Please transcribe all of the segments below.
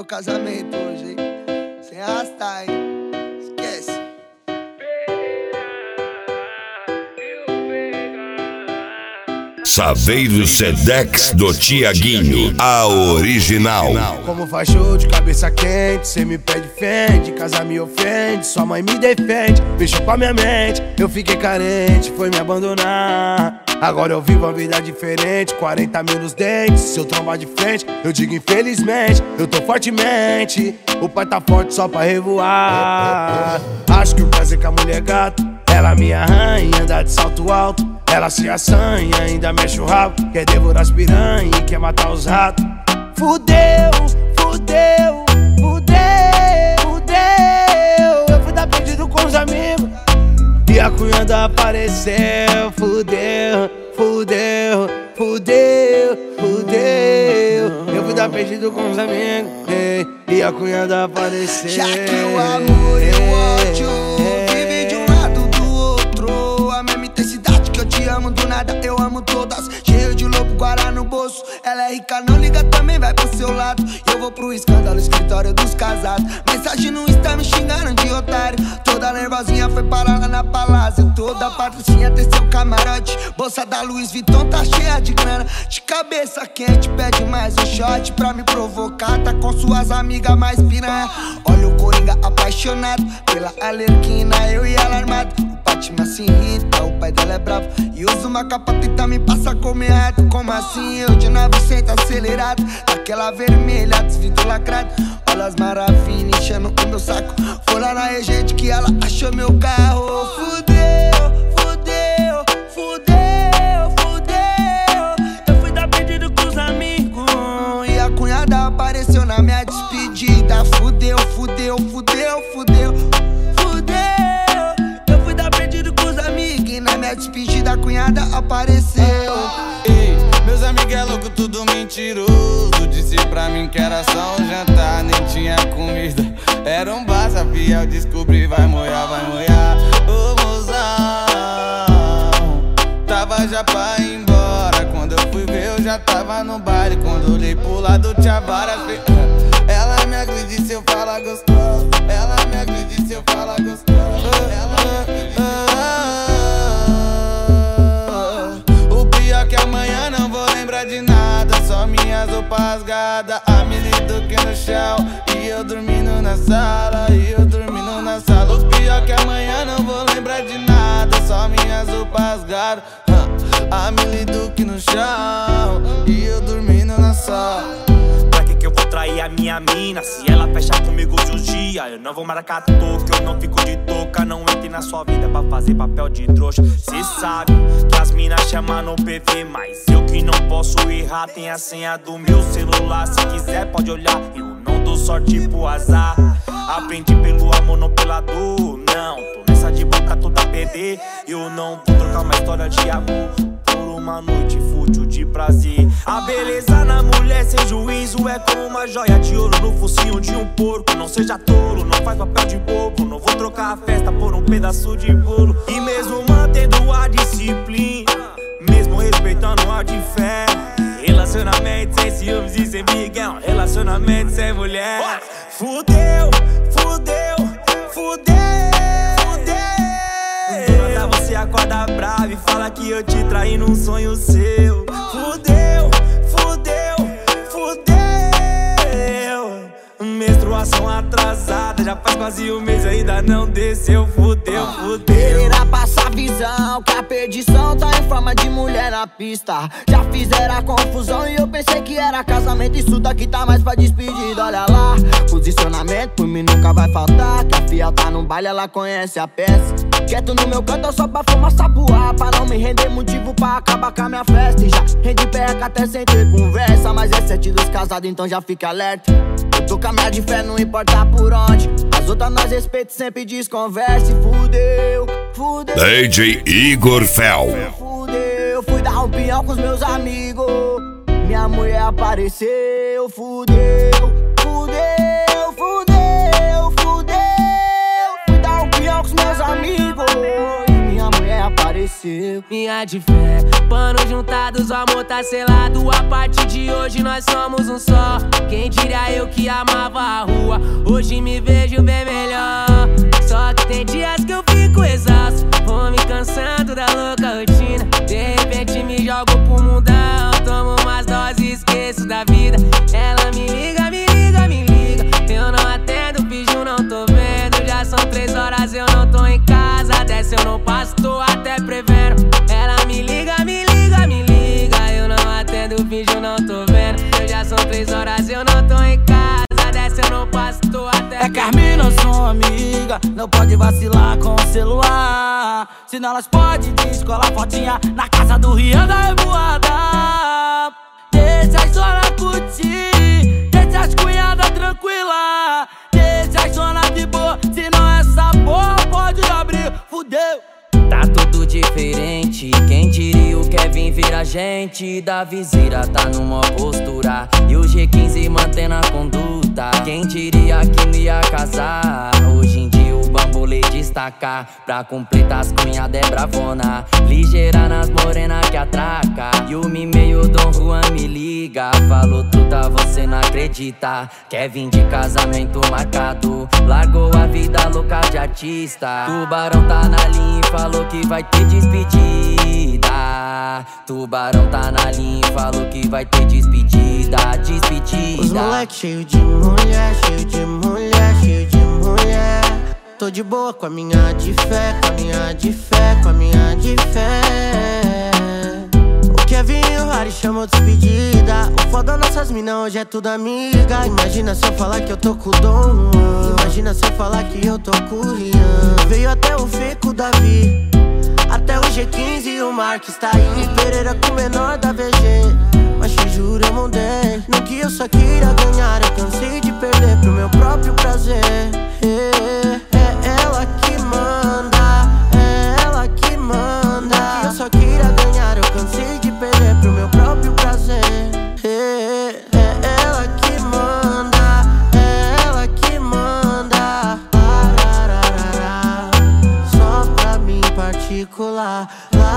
casamento hoje, hein? Sem arrastar, hein? Esquece. Saveiro Sedex do Tiaguinho, a original. Como faz show de cabeça quente, cê me pede fende, casa me ofende, sua mãe me defende, mexeu com a minha mente, eu fiquei carente, foi me abandonar. Agora eu vivo uma vida diferente, 40 mil nos dentes, se eu trombar de frente, eu digo infelizmente, eu tô fortemente, o pai tá forte só pra revoar. Acho que o prazer com a mulher gato, ela me arranha, anda de salto alto, ela se assanha, ainda mexe o rabo, quer devorar as piranha e quer matar os ratos. Fudeu, fudeu, fudeu, fudeu. Eu fui dar perdido com os amigos e a cunhada apareceu. Fudeu, fudeu, fudeu, fudeu. Eu fui dar perdido com os amigos e a cunhada apareceu. Já que o amor e o ódio vive de um lado do outro, a mesma intensidade que eu te amo do nada, eu amo todas. Cheio de lobo, guará no bolso. Ela é rica, não liga, também vai pro seu lado. E eu vou pro escândalo, escritório dos casados. Mensagem no Insta me xingando de otário. Toda nervosinha foi parar lá na palácio. Toda patricinha tem seu camarote. Bolsa da Louis Vuitton tá cheia de grana. De cabeça quente, pede mais um shot pra me provocar. Tá com suas amigas mais piranha. Olha o Coringa apaixonado pela Alerquina, eu e ela armado. Fátima se irrita, o pai dela é bravo e usa uma capa, tenta me passar como errado. Como assim? Eu de 900 acelerado, daquela vermelha, desvidro lacrado. Olha as maravilhas enchendo o meu saco. Foi lá na Regente que ela achou meu carro. Fudeu, fudeu, fudeu, fudeu. Eu fui dar pedido com os amigos e a cunhada apareceu na minha despedida. Fudeu, fudeu, fudeu, fudeu, fudeu. Na minha despedida a cunhada apareceu. Ei, meus amigos é louco, tudo mentiroso. Disse pra mim que era só um jantar, nem tinha comida. Era um bar, sabia, descobri, vai molhar, vai molhar. Ô mozão, tava já pra ir embora. Quando eu fui ver eu já tava no baile. Quando olhei pro lado tinha várias. Ela me agride se eu falar gostoso. Ela me agride se eu falar gostoso. Ela me agride. Que amanhã não vou lembrar de nada, só minhas roupas rasgadas, a Mili Duque no chão e eu dormindo na sala, e eu dormindo na sala. O pior que amanhã não vou lembrar de nada, só minhas roupas rasgadas, a Mili Duque no chão e eu dormindo na sala. Eu vou trair a minha mina se ela fechar comigo de um dia. Eu não vou marcar toca, eu não fico de touca. Não entre na sua vida pra fazer papel de trouxa. Cê sabe que as minas chamam no PV, mas eu que não posso errar. Tem a senha do meu celular, se quiser pode olhar. Eu não dou sorte pro azar. Aprendi pelo amor, não pela dor. Não, tô nessa de boca toda PD. Eu não vou trocar uma história de amor por uma noite fútil de prazer. A beleza na mulher sem juízo é como uma joia de ouro no focinho de um porco. Não seja tolo, não faz papel de bobo. Não vou trocar a festa por um pedaço de bolo. E mesmo mantendo a disciplina, mesmo respeitando a de fé, relacionamento sem ciúmes e sem miguel, relacionamento sem mulher. Fudeu, fudeu, fudeu, fudeu. Você acorda bravo e fala que eu te traí num sonho seu. Fudeu, fudeu, fudeu. Menstruação atrasada, já faz quase um mês e ainda não desceu. Fudeu, fudeu. Irá passar visão que a perdição tá em forma de mulher na pista. Já fizeram a confusão e eu pensei que era casamento. Isso daqui tá mais pra despedida, olha lá. Posicionamento por mim nunca vai faltar. Que a fiel tá no baile, ela conhece a peça. Quieto no meu canto só pra fumar sapuá, pra não me render motivo pra acabar com a minha festa. E já rende perca até sem ter conversa, mas é 7 dos casados, então já fica alerta. Eu tô com a minha de fé, não importa por onde. As outras nós respeito, sempre desconversa. E fudeu, fudeu. DJ Igor Fel. Fudeu, fui dar um pinhão com os meus amigos. Minha mulher apareceu. Fudeu, fudeu, fudeu, fudeu. Fui dar um pinhão com os meus amigos e minha mulher apareceu. apareceu. Minha de fé, panos juntados, o amor tá selado. A partir de hoje nós somos um só. Quem diria eu que amava a rua, hoje me vejo bem melhor. Só que tem dias que eu fico exausto, vou me cansando da louca rotina. De repente me jogo pro mundão, tomo umas doses, esqueço da vida. Ela me liga, me liga, me liga. Eu não atendo, finjo, não tô vendo. Já são 3 horas, eu não tô em casa. Dessa eu não passo, tô até prevendo. Ela me liga, me liga, me liga. Eu não atendo, finjo, não tô vendo. Já são 3 horas, eu não tô em casa. Dessa eu não passo, tô até É que as minas são amiga, não pode vacilar com o celular. Senão elas podem descolar fotinha na casa do Rian da Revoada. Deixa as zona curtir, deixa as cunhadas tranquila. Deixa as zona de boa, senão essa porra pode abrir, fudeu. Tá tudo diferente, quem diria o Kevin vira gente. Da viseira tá numa postura e o G15 mantendo a conduta. Quem diria que não ia casar, hoje em dia o bambolê destaca. Pra completar as cunhadas é bravona, ligeira nas morenas que atraca. E o meio Dom Juan me liga, falou truta, você não acredita. Kevin de casamento marcado, largou a vida louca de artista. Tubarão tá na linha e falou que vai ter despedida. Tubarão tá na linha e falou que vai ter despedida. Despedida. Os moleque cheio de mulher, cheio de mulher, cheio de mulher. Tô de boa com a minha de fé, com a minha de fé, com a minha de fé. O Kevin e o Harry chamou despedida. O foda nossas minas hoje é tudo amiga. Imagina se eu falar que eu tô com o Dom. Imagina se eu falar que eu tô com o Rian. Veio até o Fê com o Davi, até o G15 e o Marques tá aí. Pereira com o menor da VG. Mas te juro eu mudei, não que eu só queria ganhar. Eu cansei de perder pro meu próprio prazer. É ela que manda, é ela que manda. Não que eu só queria ganhar, eu cansei de perder pro meu próprio prazer. É ela que manda, é ela que manda. Só pra mim particular.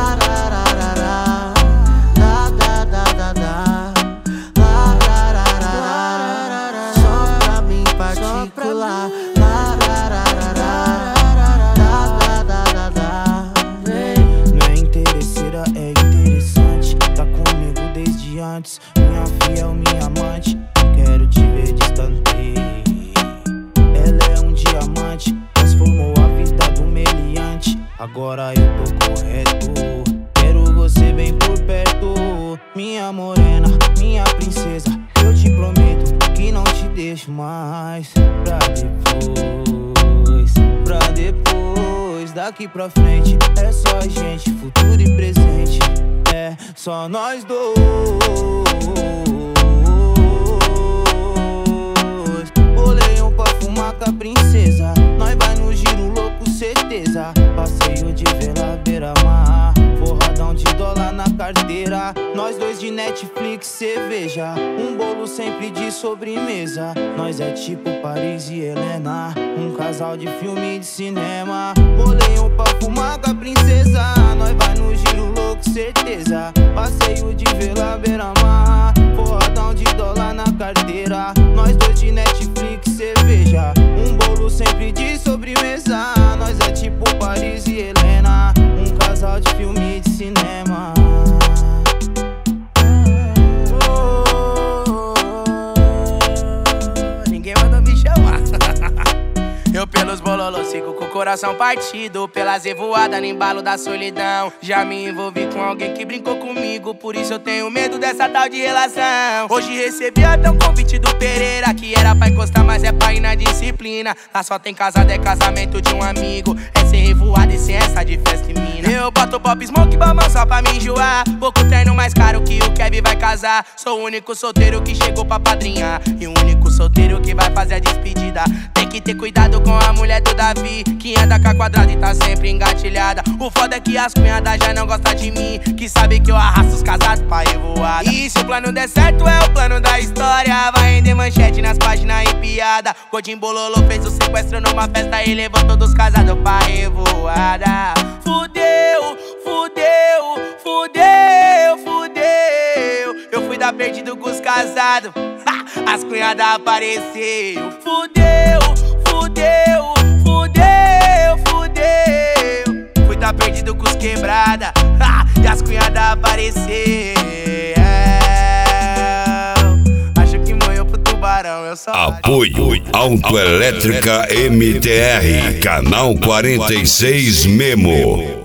Só pra mim particular. Não é interesseira, é interessante. Tá comigo desde antes, minha fiel, minha amante. Quero te ver distante. Ela é um diamante, transformou a vida do meliante. Agora eu tô correto, quero você bem por perto. Minha morena, minha princesa, eu te prometo que não te deixo mais. Pra depois, daqui pra frente é só a gente, futuro e presente. É só nós dois. Boleio pra fumar com a princesa, nós vai no giro louco, certeza. Passeio de vela, beira-mar, forradão de dólar na carteira. Nós dois de Netflix, cerveja, um bolo sempre de sobremesa. Nós é tipo Paris e Helena, um casal de filme de cinema. Boleio pra fumar com a princesa, nós vai no giro louco, certeza. Passeio de vela, beira-mar, forradão de dólar na carteira. Nós dois de Netflix, cerveja, um bolo sempre de sobremesa. Nós é tipo Paris e Helena, um casal de filme de cinema. Ninguém manda me chamar. Eu pelos bololos sigo com o coração partido, pelas revoadas no embalo da solidão. Já me envolvi com alguém que brincou comigo, por isso eu tenho medo dessa tal de relação. Hoje recebi até um convite do Pereira, que era pra encostar, mas é pra ir na disciplina. Lá só tem casado, é casamento de um amigo, é sem revoada e sem essa de festa e mina. Eu boto pop smoke bamão só pra me enjoar, pouco treino mais caro que o Kevin vai casar. Sou o único solteiro que chegou pra padrinhar, e o único solteiro que vai fazer a despedida. Tem que ter cuidado com a mulher do Davi, que que anda com a quadrada e tá sempre engatilhada. O foda é que as cunhadas já não gostam de mim, que sabe que eu arrasto os casados pra revoada. E se o plano der certo é o plano da história, vai render manchete nas páginas e piada. Godinho Bololô fez o sequestro numa festa e levou todos os casados pra revoada. Fudeu, fudeu, fudeu, fudeu. Eu fui dar perdido com os casados, as cunhadas apareceu. Fudeu, fudeu, fudeu, fudeu. Fui dar perdido com os quebrada, e as cunhadas apareceu. Acho que manhou pro tubarão, eu só Apoio Autoelétrica MTR, Canal 46 Memo.